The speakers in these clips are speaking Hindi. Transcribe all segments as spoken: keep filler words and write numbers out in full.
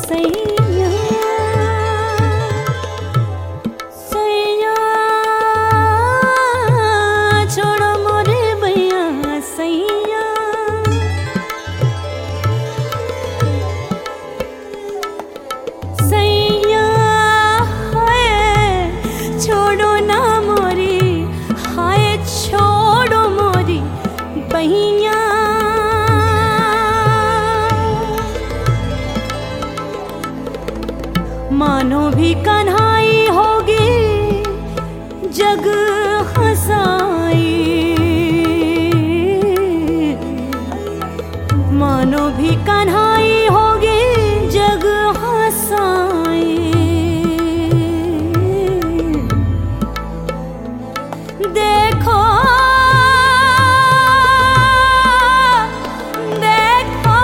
सैया सैया छोड़ो मोरे भैया सैया सैया हाय छोड़ो ना मोरी हाय छोड़ो मोरी बहिया मानो भी कन्हाई होगी जग हंसाई मानो भी कन्हाई होगी जग हंसाई देखो देखो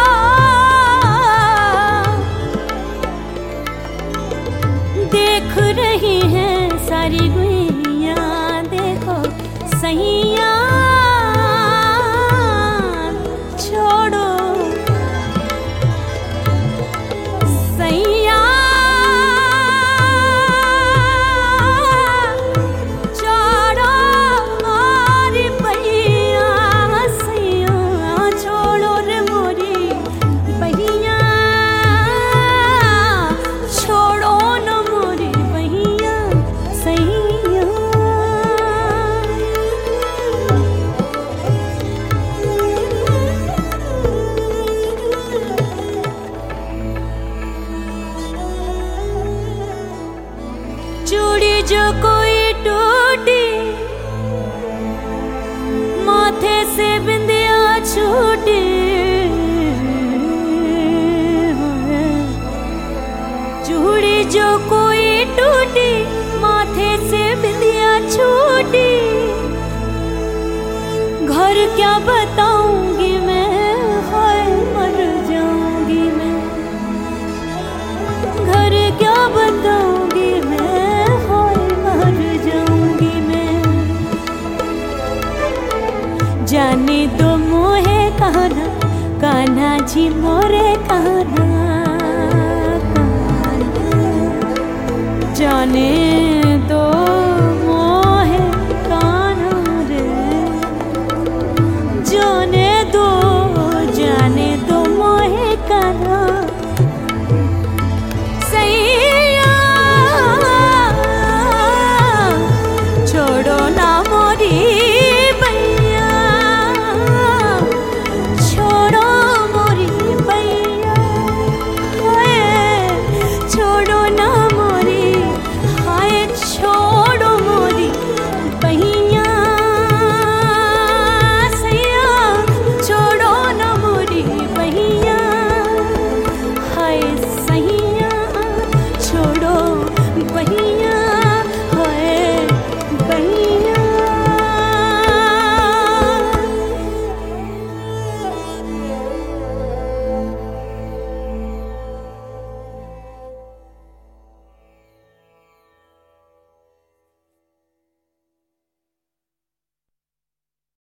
देख रही हैं सारी गुइया देखो सैया छोड़ो सैया छोड़ो और भैया सैया छोड़ो रे मोरी भैया छोड़ो न मोरी भैया सैया चूड़ी जो कोई टूटी माथे से बिंदिया छूटी चूड़ी जो कोई टूटी माथे से बिंदिया छूटी घर क्या बताऊंगी मैं हाय मर जाऊंगी मैं घर क्या बताऊंगी मैं हाय मर जाऊंगी मैं जाने दो मोहे कहना कान्हा जी मोरे कहना जाने